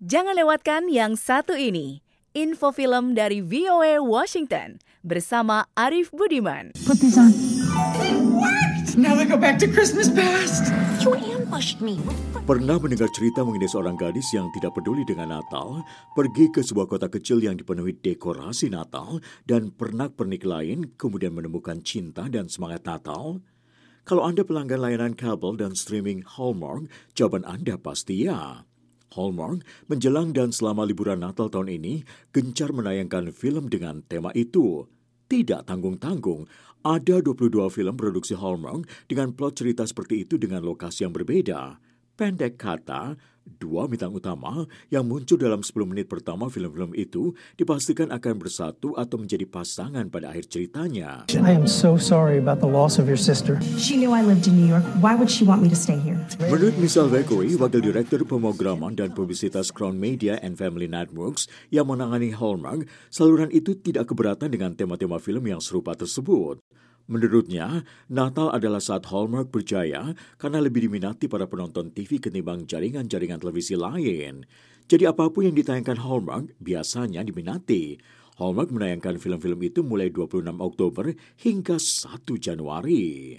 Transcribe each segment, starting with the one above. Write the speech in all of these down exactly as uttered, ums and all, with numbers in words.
Jangan lewatkan yang satu ini. Info film dari V O A Washington bersama Arif Budiman. Put this on. It worked! Now we go back to Christmas past. You ambushed me. Pernah mendengar cerita mengenai seorang gadis yang tidak peduli dengan Natal, pergi ke sebuah kota kecil yang dipenuhi dekorasi Natal dan pernak-pernik lain, kemudian menemukan cinta dan semangat Natal? Kalau Anda pelanggan layanan kabel dan streaming Hallmark, jawaban Anda pasti ya. Hallmark menjelang dan selama liburan Natal tahun ini gencar menayangkan film dengan tema itu. Tidak tanggung-tanggung, ada dua puluh dua film produksi Hallmark dengan plot cerita seperti itu dengan lokasi yang berbeda. Pendek kata, dua bintang utama yang muncul dalam sepuluh menit pertama film-film itu dipastikan akan bersatu atau menjadi pasangan pada akhir ceritanya. I am so sorry about the loss of your sister. She knew I lived in New York. Why would she want me to stay here? Menurut Michelle Vickery, Wakil Direktur Pemrograman dan Publisitas Crown Media and Family Networks yang menangani Hallmark, saluran itu tidak keberatan dengan tema-tema film yang serupa tersebut. Menurutnya, Natal adalah saat Hallmark berjaya karena lebih diminati para penonton T V ketimbang jaringan-jaringan televisi lain. Jadi apapun yang ditayangkan Hallmark biasanya diminati. Hallmark menayangkan film-film itu mulai dua puluh enam Oktober hingga satu Januari.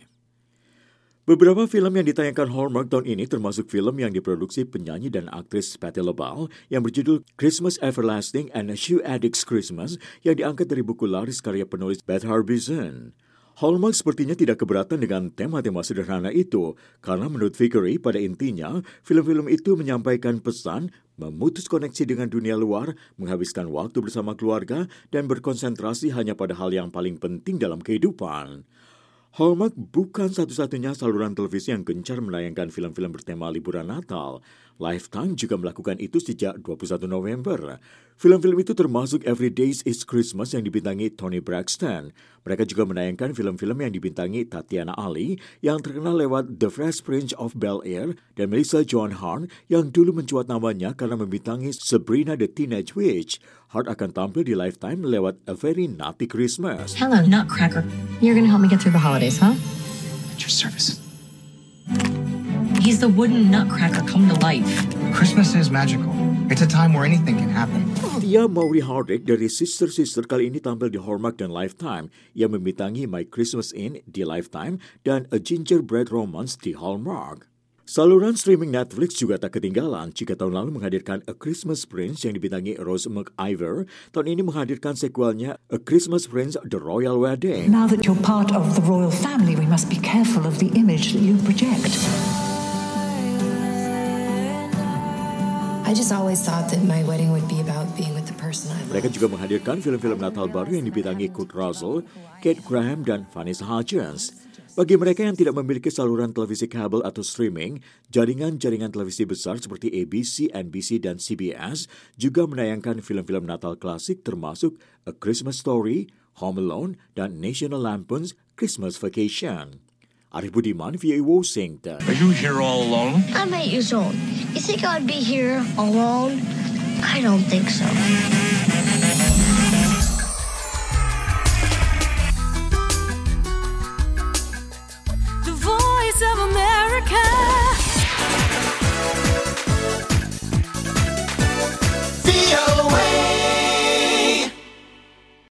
Beberapa film yang ditayangkan Hallmark tahun ini termasuk film yang diproduksi penyanyi dan aktris Patti LaBelle yang berjudul Christmas Everlasting and a Shoe Addict's Christmas yang diangkat dari buku laris karya penulis Beth Harbison. Hallmark sepertinya tidak keberatan dengan tema-tema sederhana itu, karena menurut Vickery pada intinya, film-film itu menyampaikan pesan, memutus koneksi dengan dunia luar, menghabiskan waktu bersama keluarga, dan berkonsentrasi hanya pada hal yang paling penting dalam kehidupan. Hallmark bukan satu-satunya saluran televisi yang gencar menayangkan film-film bertema liburan Natal. Lifetime juga melakukan itu sejak dua puluh satu November. Film-film itu termasuk Every Day is Christmas yang dibintangi Toni Braxton. Mereka juga menayangkan film-film yang dibintangi Tatiana Ali yang terkenal lewat The Fresh Prince of Bel-Air dan Melissa Joan Hart yang dulu mencuat namanya karena membintangi Sabrina the Teenage Witch. Hart akan tampil di Lifetime lewat A Very Naughty Christmas. Hello, Nutcracker. You're gonna help me get through the holidays, huh? At your service. He's the wooden Nutcracker come to life. Christmas is magical. It's a time where anything can happen. Tia Mowry Hardwick dari Sister Sister kali ini tampil di Hallmark dan Lifetime yang membintangi My Christmas In di Lifetime dan A Gingerbread Romance di Hallmark. Saluran streaming Netflix juga tak ketinggalan jika tahun lalu menghadirkan A Christmas Prince yang dibintangi Rose McIver. Tahun ini menghadirkan sequelnya A Christmas Prince The Royal Wedding. Now that you're part of the royal family, we must be careful of the image that you project. I just always thought that my wedding would be about being with the person I love. Mereka juga menghadirkan film-film Natal baru yang dibintangi Kurt Russell, Kate Graham, dan Vanessa Hudgens. Bagi mereka yang tidak memiliki saluran televisi kabel atau streaming, jaringan-jaringan televisi besar seperti A B C, N B C, dan C B S juga menayangkan film-film Natal klasik termasuk A Christmas Story, Home Alone, dan National Lampoon's Christmas Vacation. Arif Budiman, V O A Washington. Are you here all alone? I'm eight years old. You think I'd be here alone? I don't think so.